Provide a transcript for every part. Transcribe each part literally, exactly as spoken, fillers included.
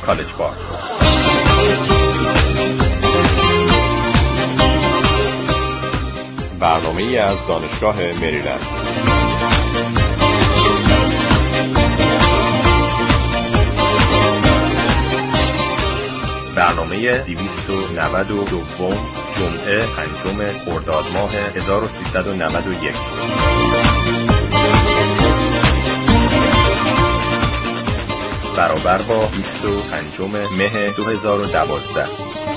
کالج بار. برنامه‌ای از دانشگاه مریلند. برنامه دویست و نود و دو جمعه پنجم خرداد ماه هزار و سیصد و نود و یک برابر با بیست و پنجم مه دو هزار و دوازده.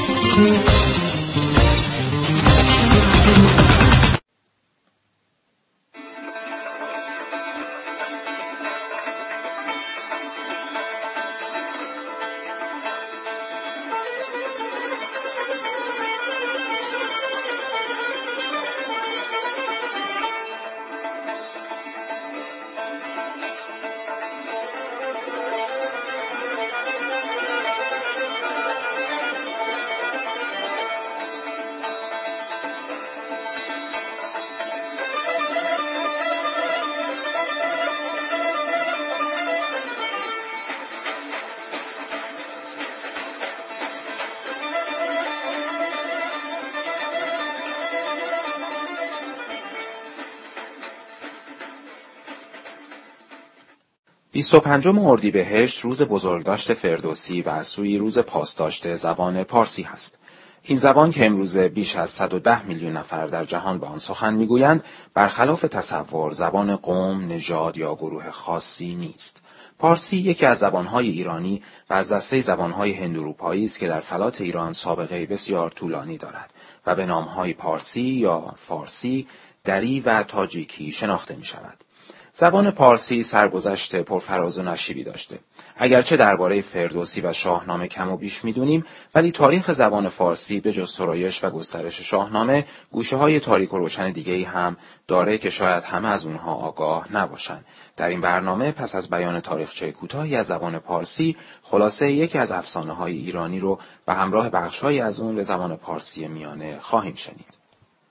بیست و پنجم اردیبهشت روز بزرگداشت فردوسی و از سوی روز پاسداشت زبان پارسی هست. این زبان که امروزه بیش از صد و ده میلیون نفر در جهان با آن سخن میگویند، برخلاف تصور زبان قوم، نژاد یا گروه خاصی نیست. پارسی یکی از زبانهای ایرانی و از دسته زبانهای هندواروپایی است که در فلات ایران سابقه بسیار طولانی دارد و به نامهای پارسی یا فارسی، دری و تاجیکی شناخته می شود. زبان پارسی سرگذشت پرفراز و نشیبی داشته. اگرچه درباره فردوسی و شاهنامه کم و بیش می‌دونیم، ولی تاریخ زبان فارسی به جز سرایش و گسترش شاهنامه، گوشه‌های تاریک و روشن دیگه‌ای هم داره که شاید همه از اونها آگاه نباشند. در این برنامه پس از بیان تاریخچه کوتاهی از زبان پارسی، خلاصه یکی از افسانه‌های ایرانی رو به همراه بخش‌هایی از اون به زبان پارسی میانه خواهیم شنید.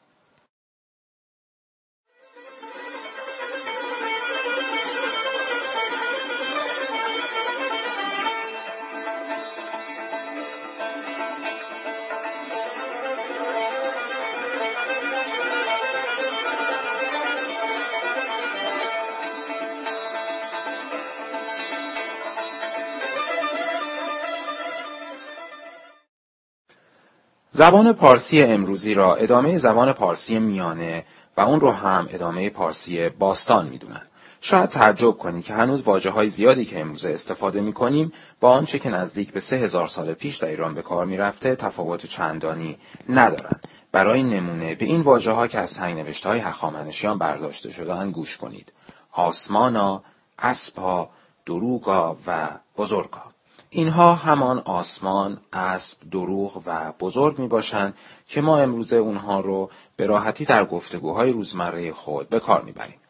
زبان پارسی امروزی را ادامه زبان پارسی میانه و اون رو هم ادامه پارسی باستان میدونن. شاید تعجب کنید که هنوز واژه‌های زیادی که امروزه استفاده می‌کنیم با آنچه که نزدیک به سه هزار سال پیش در ایران به کار می‌رفته تفاوت چندانی ندارند. برای نمونه به این واژه‌ها که از سنگ‌نوشته‌های هخامنشیان برداشته شده‌اند گوش کنید: آسمانا، اسبا، دروغا و بزرگا. اینها همان آسمان، اسب، دروغ و بزرگ می باشند که ما امروزه اونها رو به راحتی در گفتگوهای روزمره خود به کار می بریم.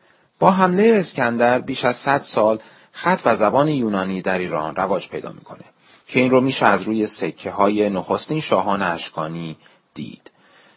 با حمله اسکندر بیش از صد سال خط و زبان یونانی در ایران رواج پیدا میکنه که این رو میشه از روی سکه های نخستین شاهان اشکانی دید.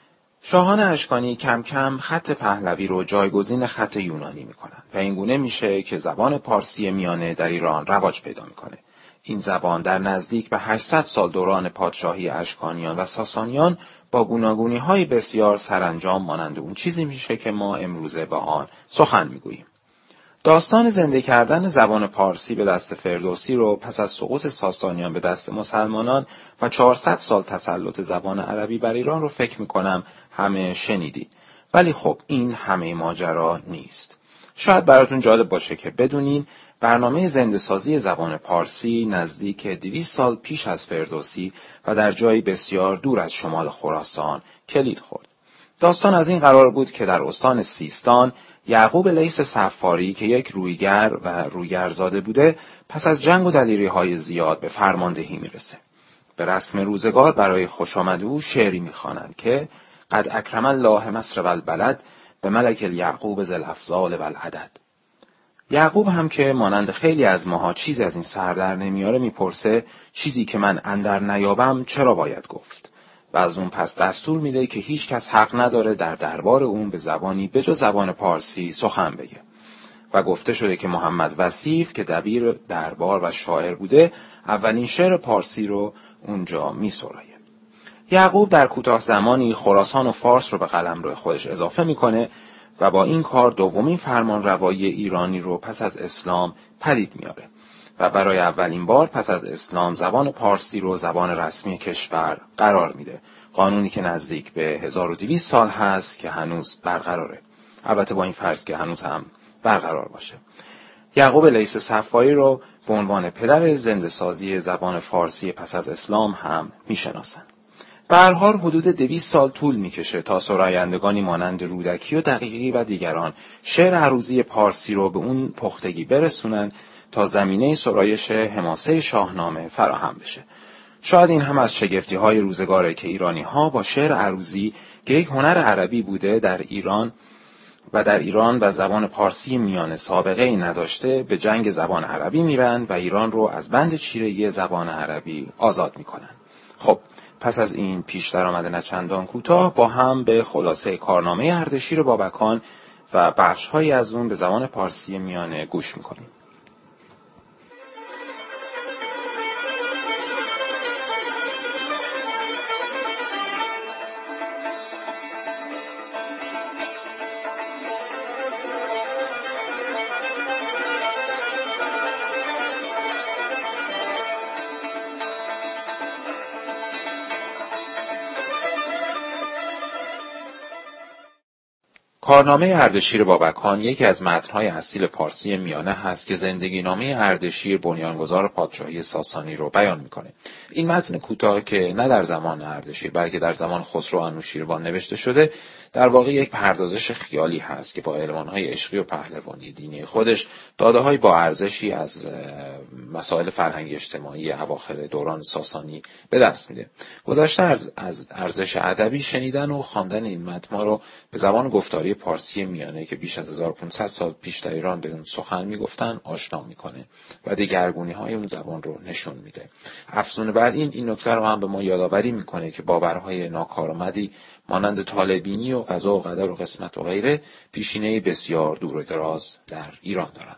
شاهان اشکانی کم کم خط پهلوی رو جایگزین خط یونانی میکنن و این گونه میشه که زبان پارسی میانه در ایران رواج پیدا میکنه. این زبان در نزدیک به هشتصد سال دوران پادشاهی اشکانیان و ساسانیان با گوناگونی‌های بسیار سرانجام مانند اون چیزی میشه که ما امروزه با آن سخن میگوییم. داستان زنده کردن زبان پارسی به دست فردوسی رو پس از سقوط ساسانیان به دست مسلمانان و چهارصد سال تسلط زبان عربی بر ایران رو فکر میکنم همه شنیدید. ولی خب این همه ماجرا نیست. شاید براتون جالب باشه که بدونین برنامه زنده‌سازی زبان پارسی نزدیک دویست سال پیش از فردوسی و در جایی بسیار دور از شمال خراسان کلید خورد. داستان از این قرار بود که در استان سیستان یعقوب لیث صفاری که یک رویگر و رویگرزاده بوده پس از جنگ و دلیری‌های زیاد به فرماندهی میرسه. به رسم روزگار برای خوشامد او شعری میخوانند که قد اکرم الله مصر و البلد به ملک الیعقوب ذی الافضال و العدد. یعقوب هم که مانند خیلی از ماها چیزی از این سر در نمیاره میپرسه چیزی که من اندر نیابم چرا باید گفت؟ و از اون پس دستور میده که هیچ کس حق نداره در دربار اون به زبانی به جز زبان پارسی سخن بگه. و گفته شده که محمد وصیف که دبیر دربار و شاعر بوده اولین شعر پارسی رو اونجا می‌سراید. یعقوب در کوتاه زمانی خراسان و فارس رو به قلمرو خودش اضافه میکنه و با این کار دومین فرمان روایی ایرانی رو پس از اسلام پدید میاره و برای اولین بار پس از اسلام زبان پارسی رو زبان رسمی کشور قرار میده. قانونی که نزدیک به هزار و دویست سال هست که هنوز برقراره. البته با این فرض که هنوز هم برقرار باشه. یعقوب لیث صفایی رو به عنوان پدر زنده‌سازی زبان فارسی پس از اسلام هم میشناسن. به هر حال حدود دویست سال طول میکشه تا سرایندگانی مانند رودکی و دقیقی و دیگران شعر عروضی پارسی رو به اون پختگی برسونن تا زمینه سرایش حماسه شاهنامه فراهم بشه. شاید این هم از شگفتی‌های روزگاره که ایرانی‌ها با شعر عروضی که یک هنر عربی بوده در ایران و در ایران و زبان پارسی میانه سابقه ای نداشته به جنگ زبان عربی میرن و ایران رو از بند چیرگی زبان عربی آزاد میکنن. خب پس از این پیش درآمد نچندان کوتاه با هم به خلاصه کارنامه اردشیر بابکان و بخش‌هایی از اون به زبان پارسی میانه گوش میکنیم. کارنامه اردشیر بابکان یکی از متن‌های اصیل پارسی میانه هست که زندگی نامه اردشیر بنیانگذار پادشاهی ساسانی رو بیان میکنه. این متن کوتاه که نه در زمان اردشیر بلکه در زمان خسرو انوشیروان نوشته شده، در واقع یک پردازش خیالی هست که با المان‌های عشقی و پهلوانی دینی خودش داده‌های با ارزشی از مسائل فرهنگی اجتماعی اواخر دوران ساسانی به دست میده. گذشته از از ارزش ادبی شنیدن و خواندن این متن رو به زبان گفتاری پارسی میانه که بیش از هزار و پانصد سال پیش در ایران به اون سخن میگفتن آشنا میکنه و دگرگونی‌های اون زبان رو نشون میده. افزون بر این این نکته رو هم به ما یادآوری میکنه که باورهای ناکارآمدی مانند طالع‌بینی و قضا و قدر و قسمت و غیره پیشینه بسیار دور و دراز در ایران دارند.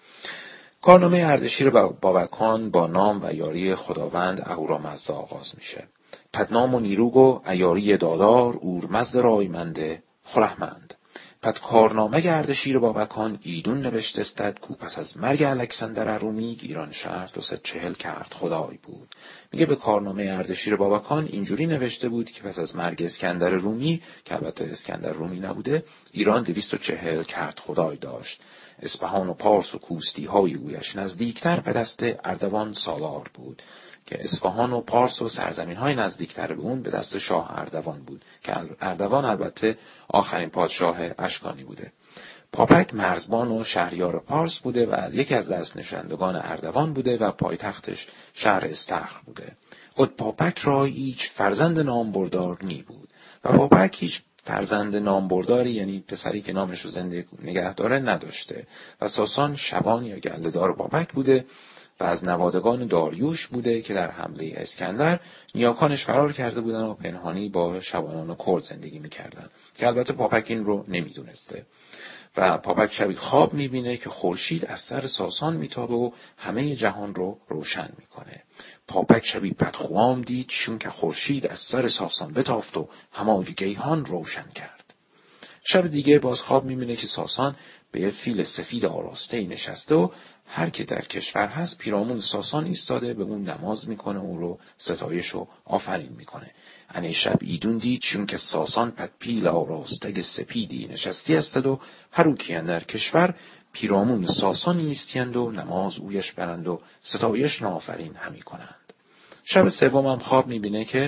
کارنامه اردشیر بابکان با نام و یاری خداوند اهورامزدا آغاز میشه. پدنام و نیروگ و ایاری دادار اورمزد رایمنده خرهمند. پد کارنامه اردشیر بابکان ایدون نوشته استد کو پس از مرگ الکسندر رومی ایران شهر دو ست چهل کرد خدای بود. میگه به کارنامه اردشیر بابکان اینجوری نوشته بود که پس از مرگ اسکندر رومی که البته اسکندر رومی نبوده، ایران دویست و چهل کرد خدای داشت. اصفهان و پارس و کوستی های اویش نزدیکتر به دست اردوان سالار بود که اصفهان و پارس و سرزمین های نزدیکتر به اون به دست شاه اردوان بود که اردوان البته آخرین پادشاه اشکانی بوده. پاپک مرزبان و شهریار پارس بوده و از یکی از دست نشاندگان اردوان بوده و پایتختش شهر استخر بوده. اد پاپک را هیچ فرزند نامبردار نی بود و پاپک هیچ فرزند نامبرداری یعنی پسری که نامش رو زنده نگه داره نداشته و ساسان شبان یا گله‌دار پاپک بوده و از نوادگان داریوش بوده که در حمله اسکندر نیاکانش فرار کرده بودن و پنهانی با شبانان و کرد زندگی میکردن که البته پاپک این رو نمیدونسته. و پاپک شبی خواب میبینه که خورشید از سر ساسان میتابه و همه جهان رو روشن میکنه. پاپک شبی بدخوام دید چون که خورشید از سر ساسان بتافت و همه گیهان روشن کرد. شب دیگه باز خواب میبینه که ساسان به یه فیل سفید آراسته نشسته و هر که در کشور هست پیرامون ساسان ایستاده به اون نماز میکنه و رو ستایش و آفرین میکنه. انه شب ایدون دید چون که ساسان پد پیل آراسته سپیدی نشستی استد و هروکی اندر کشور پیرامون ساسان ایستیند و نماز اویش برند و ستایش آفرین همی کنند. شب سوم هم خواب میبینه که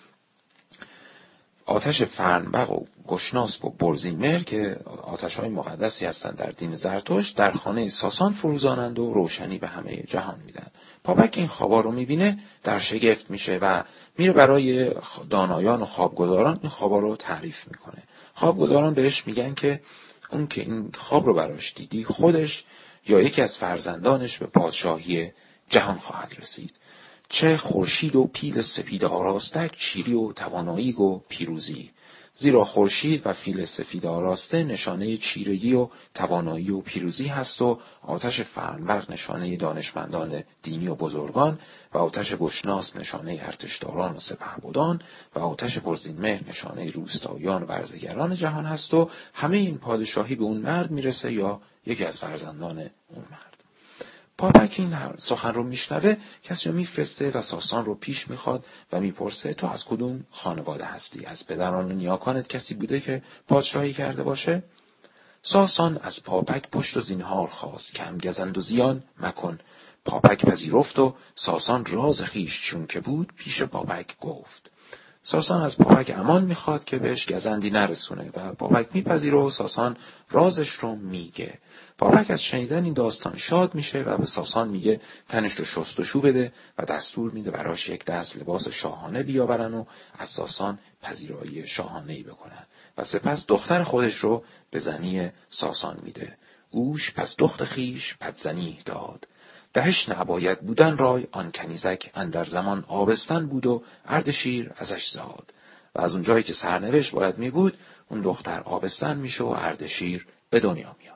آتش فرنبق و گشناسب و برزیمر که آتش‌های مقدسی هستند در دین زرتشت در خانه ساسان فروزانند و روشنی به همه جهان میدن. پاپک این خوابا رو میبینه در شگفت میشه و میره برای دانایان و خوابگزاران این خوابا رو تعریف میکنه. خوابگزاران بهش میگن که اون که این خواب رو براش دیدی خودش یا یکی از فرزندانش به پادشاهی جهان خواهد رسید. چه خورشید و پیل سپید آراستک چیری و توانایی و پیروزی زیرا خورشید و فیل سفید آراسته نشانه چیرگی و توانایی و پیروزی هست و آتش فرنبرق نشانه دانشمندان دینی و بزرگان و آتش گشناس نشانه ارتشداران و سپهبدان و آتش پرزینمهر نشانه روستاییان و برزگران جهان هست و همه این پادشاهی به اون مرد میرسه یا یکی از فرزندان اون مرد. پاپک این سخن رو میشنوه، کسی رو میفرسته و ساسان رو پیش میخواد و میپرسه تو از کدوم خانواده هستی؟ از پدران و نیاکانت کسی بوده که پادشاهی کرده باشه؟ ساسان از پاپک پشت و زینهار خواست که هم گزند و زیان مکن. پاپک پذیرفت و ساسان راز خیش چون که بود پیش پاپک گفت. ساسان از پاپک امان میخواد که بهش گزندی نرسونه و پاپک میپذیره و ساسان رازش رو میگه. پاپک از شنیدن این داستان شاد میشه و به ساسان میگه تنش رو شستشو بده و دستور میده براش یک دست لباس شاهانه بیاورن و از ساسان پذیرایی شاهانه‌ای بکنن و سپس دختر خودش رو به زنی ساسان میده. اوش پس دخت خیش پدزنی داد. دهش نباید بودن رای آن کنیزک اندر زمان آبستن بود و اردشیر ازش زاد. و از اون جایی که سرنوشت باید می بود اون دختر آبستن میشه و اردشیر به دنیا میاد.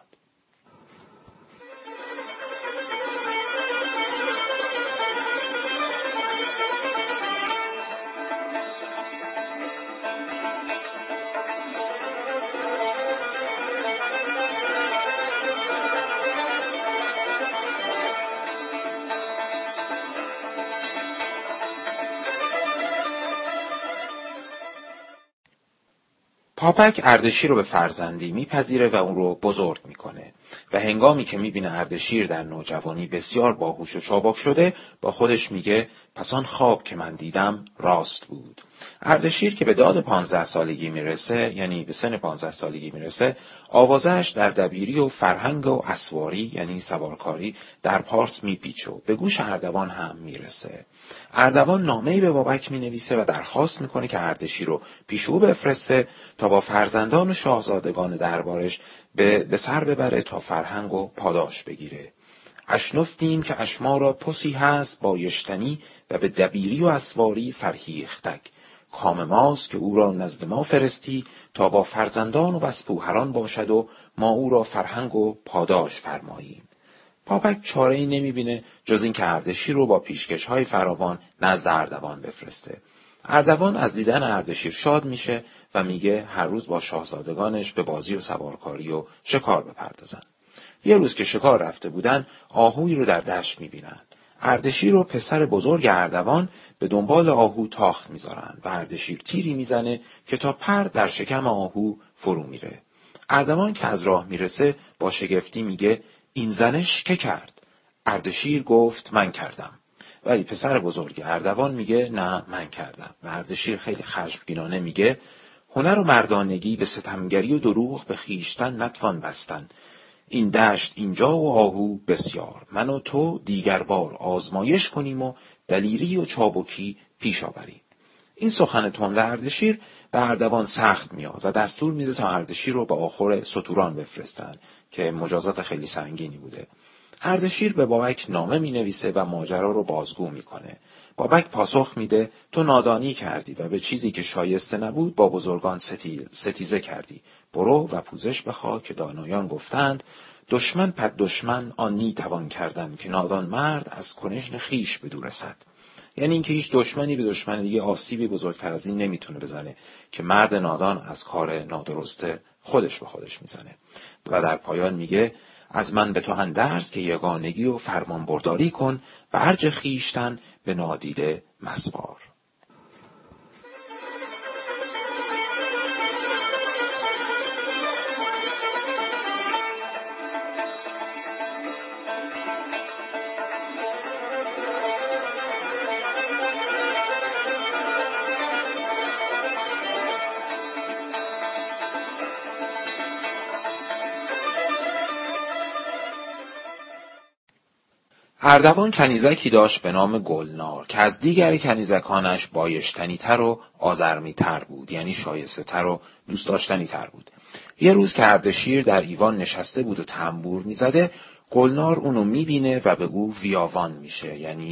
پاپک اردشیر رو به فرزندی میپذیره و اون رو بزرگ میکنه و هنگامی که میبینه اردشیر در نوجوانی بسیار باهوش و چابک شده با خودش میگه پس آن خواب که من دیدم راست بود. اردشیر که به داد پانزده سالگی میرسه، یعنی به سن پانزده سالگی میرسه، آوازش در دبیری و فرهنگ و اسواری یعنی سوارکاری در پارس میپیچه و به گوش اردوان هم میرسه. اردوان نامه‌ای به بابک مینویسه و درخواست میکنه که اردشیر رو پیش او بفرسته تا با فرزندان و شاهزادگان دربارش به, به سر ببره تا فرهنگ و پاداش بگیره. اشنفتیم که اشما را پسی هست بایشتنی و به دبیری و اسواری فرهیختک. کام ماست که او را نزد ما فرستی تا با فرزندان و وسپوهران باشد و ما او را فرهنگ و پاداش فرماییم. پاپک چاره‌ای نمیبینه جز این که اردشیر رو با پیشکش‌های فراوان نزد اردوان بفرسته. اردوان از دیدن اردشیر شاد میشه و میگه هر روز با شاهزادگانش به بازی و سوارکاری و شکار بپردازن. یه روز که شکار رفته بودن آهویی رو در دشت میبینن. اردشیر و پسر بزرگ اردوان به دنبال آهو تاخت میذارن و اردشیر تیری میزنه که تا پر در شکم آهو فرو میره. اردوان که از راه میرسه با شگفتی میگه این زنش که کرد؟ اردشیر گفت من کردم. ولی پسر بزرگ اردوان میگه نه من کردم. و اردشیر خیلی خشمگینانه میگه هنر و مردانگی به ستمگری و دروغ به خیشتن نتوان بستن. این دشت اینجا و آهو بسیار، من و تو دیگر بار آزمایش کنیم و دلیری و چابکی پیش آوریم. این سخن تند اردشیر به اردوان سخت میاد و دستور میده تا اردشیر رو به آخر ستوران بفرستن که مجازات خیلی سنگینی بوده. اردشیر به بابک نامه می نویسه و ماجرا رو بازگو میکنه. بابک پاسخ میده تو نادانی کردی و به چیزی که شایسته نبود با بزرگان ستیزه کردی. برو و پوزش بخواه که دانایان گفتند دشمن پد دشمن آن نی توان کردن که نادان مرد از کنشن خیش بدو رسد. یعنی اینکه هیچ دشمنی به دشمن دیگه آسیبی بزرگتر از این نمیتونه بزنه که مرد نادان از کار نادرست خودش به خودش میزنه. و در پایان میگه از من به تو اندرز که یگانگی و فرمان برداری کن و ارج خیشتن به نادیده مسپار. اردوان کنیزکی داشت به نام گلنار که از دیگر کنیزکانش بایشتنی تر و آزرمی تر بود، یعنی شایسته تر و دوست داشتنی تر بود. یه روز که اردشیر در ایوان نشسته بود و تنبور میزده، گلنار اونو میبینه و به او ویاوان میشه، یعنی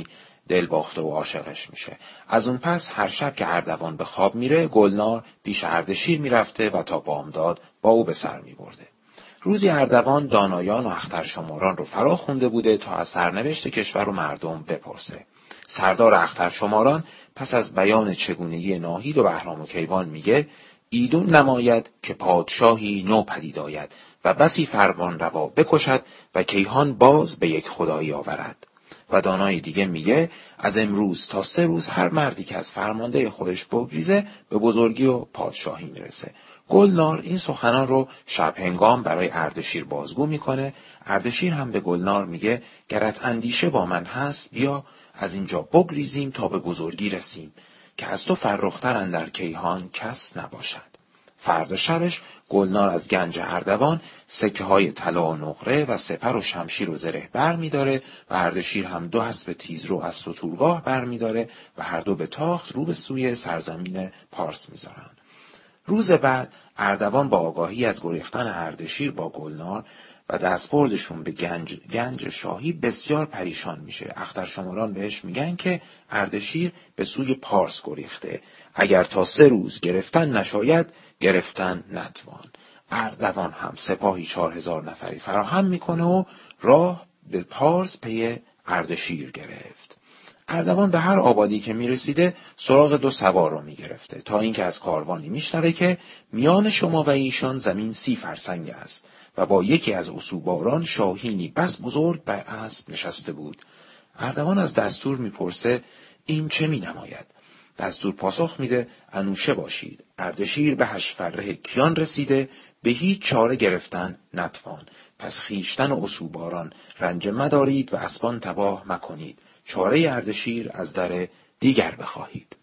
دل باخته و عاشقش میشه. از اون پس هر شب که اردوان به خواب میره، گلنار پیش اردشیر میرفته و تا بامداد با او به سر میبرده. روزی اردوان دانایان و اخترشماران رو فرا خونده بوده تا از سرنوشت کشور و مردم بپرسه. سردار اخترشماران پس از بیان چگونگی ناهید و بهرام و کیوان میگه ایدون نماید که پادشاهی نو پدید آید و بسی فرمان روا بکشد و کیهان باز به یک خدایی آورد. و دانای دیگه میگه از امروز تا سه روز هر مردی که از فرمانده خودش بگریزه به بزرگی و پادشاهی میرسه. گلنار این سخنان رو شب هنگام برای اردشیر بازگو میکنه. اردشیر هم به گلنار میگه گرت اندیشه با من هست بیا از اینجا بگریزیم تا به بزرگی رسیم که از تو فرختر اندر کیهان کس نباشد. فردا شبش گلنار از گنج اردوان سکه های طلا و نقره و سپر و شمشیر و زره بر می داره و اردشیر هم دو اسب تیزرو از ستورگاه بر می داره و هر دو به تاخت رو به سوی سرزمین پارس می زارن. روز بعد اردوان با آگاهی از گریختن اردشیر با گلنار و دستبردشون به گنج, گنج شاهی بسیار پریشان میشه. اخترشماران بهش میگن که اردشیر به سوی پارس گریخته، اگر تا سه روز گرفتن نشاید گرفتن نتوان. اردوان هم سپاهی چهار هزار نفری فراهم میکنه و راه به پارس پی اردشیر گرفت. اردوان به هر آبادی که میرسیده سراغ دو سوار رو میگرفته تا اینکه از کاروانی میشنوه که میان شما و ایشان زمین سی فرسنگ است و با یکی از اسوباران شاهینی بس بزرگ بر اسب نشسته بود. اردوان از دستور میپرسه این چه مینماید؟ دستور پاسخ میده انوشه باشید، اردشیر به هشفره کیان رسیده، به هیچ چاره گرفتن نتوان، پس خیشتن و اسوباران رنج مدارید و اسبان تباه مکنید، چاره اردشیر از در دیگر بخواهید.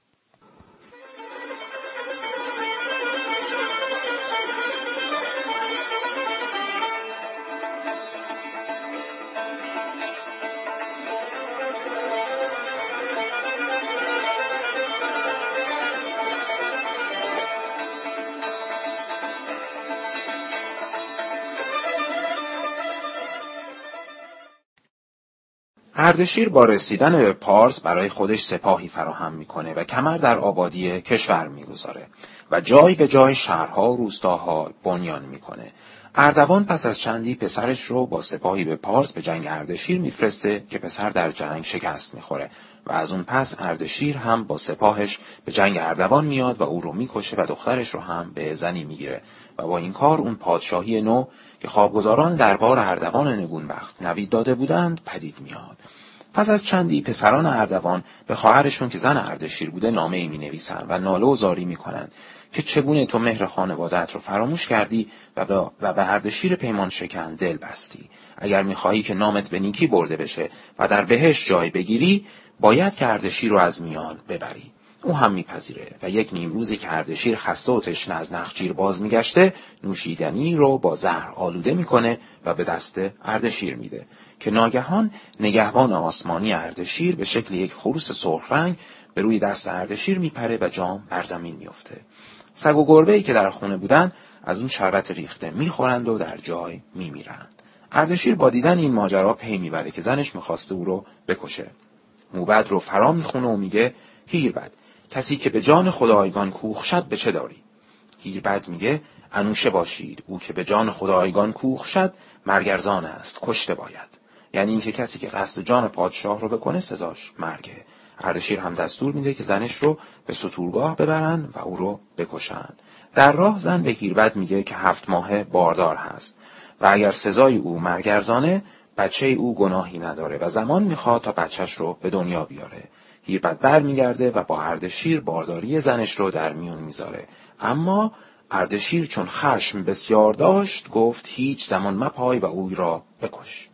اردشیر با رسیدن به پارس برای خودش سپاهی فراهم میکنه و کمر در آبادی کشور میگذاره و جای به جای شهرها و روستاها بنیان میکنه. اردوان پس از چندی پسرش رو با سپاهی به پارس به جنگ اردشیر میفرسته که پسر در جنگ شکست میخوره و از اون پس اردشیر هم با سپاهش به جنگ اردوان میاد و او رو میکشه و دخترش رو هم به زنی میگیره و با این کار اون پادشاهی نو که خوابگزاران دربار اردوان نگونبخت نوید داده بودند پدید میاد. پس از چندی پسران اردوان به خواهرشون که زن اردشیر بوده نامه‌ای می‌نویسن و ناله و زاری می‌کنند که چگونه تو مهر خانواده‌ات رو فراموش کردی و به و به اردشیر پیمان شکن دل بستی. اگر می‌خواهی که نامت به نیکی برده بشه و در بهشت جای بگیری باید که اردشیر رو از میان ببری. او هم میپذیره و یک نیم روزی که اردشیر خسته و تشنه از نخجیر باز میگشته نوشیدنی رو با زهر آلوده میکنه و به دست اردشیر میده که ناگهان نگهبان آسمانی اردشیر به شکل یک خروس سرخ رنگ به روی دست اردشیر میپره و جام بر زمین میفته. سگ و گربه‌ای که در خونه بودن از اون شربت ریخته میخورند و در جای میمیرند. اردشیر با دیدن این ماجرا پی میبره که زنش میخواسته او رو بکشه. موبد رو فرا میخونه و میگه هیربد، کسی که به جان خدایگان کوخ شد به چه داری؟ هیربد میگه انوشه باشید، او که به جان خدایگان کوخ شد مرگرزان است، کشته باید. یعنی این که کسی که قصد جان پادشاه رو بکنه سزاش مرگه. اردشیر هم دستور میده که زنش رو به ستورگاه ببرن و او رو بکشن. در راه زن به هیربد میگه که هفت ماهه باردار هست و اگر سزای او مرگرزانه بچه او گناهی نداره و زمان میخواد تا بچهش رو به دنیا بیاره. هیربد بر میگرده و با اردشیر بارداری زنش رو در میون میذاره. اما اردشیر چون خشم بسیار داشت گفت هیچ زمان مپای و اوی را بکش.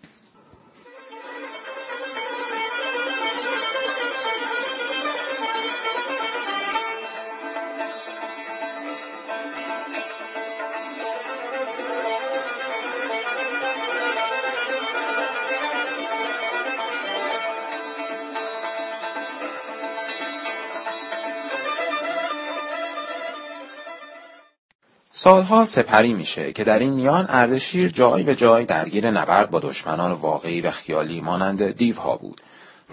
سالها سپری میشه که در این میان اردشیر جای به جای درگیر نبرد با دشمنان واقعی و خیالی مانند دیوها بود.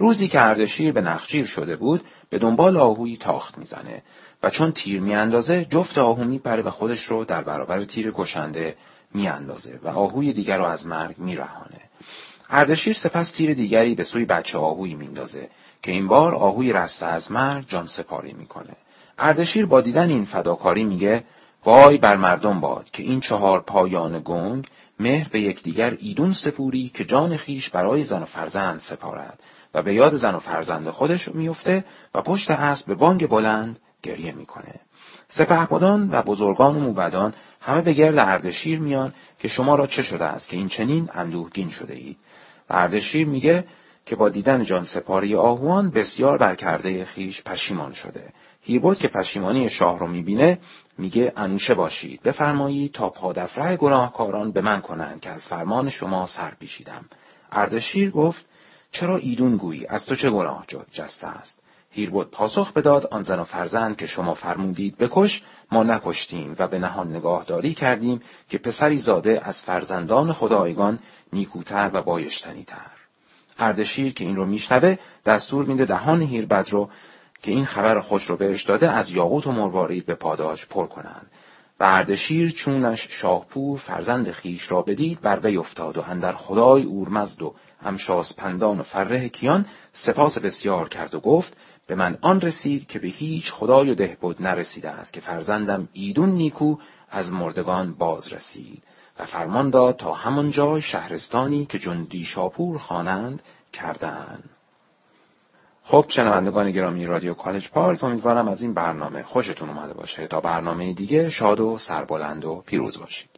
روزی که اردشیر به نخجیر شده بود، به دنبال آهوی تاخت میزنه و چون تیر میاندازه جفت آهو میپره و خودش رو در برابر تیر کشنده میاندازه و آهوی دیگر رو از مرگ میرهانه. اردشیر سپس تیر دیگری به سوی بچه آهویی میندازه که این بار آهوی رسته از مرگ جان سپاری میکنه. اردشیر با دیدن این فداکاری میگه وای بر مردم باد که این چهار پایان گنگ مهر به یکدیگر ایدون سپوری که جان خیش برای زن و فرزند سپارد و به یاد زن و فرزند خودش میفته و پشت اسب به بانگ بلند گریه میکنه. سپهبدان و بزرگان و موبدان همه به گرد اردشیر میان که شما را چه شده است که این چنین اندوهگین شده اید؟ و اردشیر میگه که با دیدن جان سپاری آهوان بسیار بر کرده خیش پشیمان شده. هیربد که پشیمانی شاه رو میبینه میگه انوشه باشید، بفرمایید تا پادفره گناهکاران به من کنند که از فرمان شما سر پیچیدم. اردشیر گفت چرا ایدون گویی؟ از تو چه گناه جسته است؟ هیربد پاسخ بداد آن زن و فرزند که شما فرمودید بکش ما نکشتیم و به نهان نگاهداری کردیم که پسری زاده از فرزندان خدایگان نیکوتر و بایشتنی تر. اردشیر که این رو میشنوه دستور میده دهان هیربد رو که این خبر خوش رو بهش داده از یاقوت و مروارید به پاداش پر کنند. و اردشیر چونش شاهپور فرزند خیش را بدید بر وی افتاد و اندر خدای اورمزد و همشاس پندان و فره کیان سپاس بسیار کرد و گفت به من آن رسید که به هیچ خدای و دهبد نرسیده است که فرزندم ایدون نیکو از مردگان باز رسید و فرمان داد تا همان جای شهرستانی که جندی شاپور خوانند کردند. خب شنوندگان گرامی رادیو کالج پارک، امیدوارم از این برنامه خوشتون اومده باشه. تا برنامه دیگه شاد و سربلند و پیروز باشید.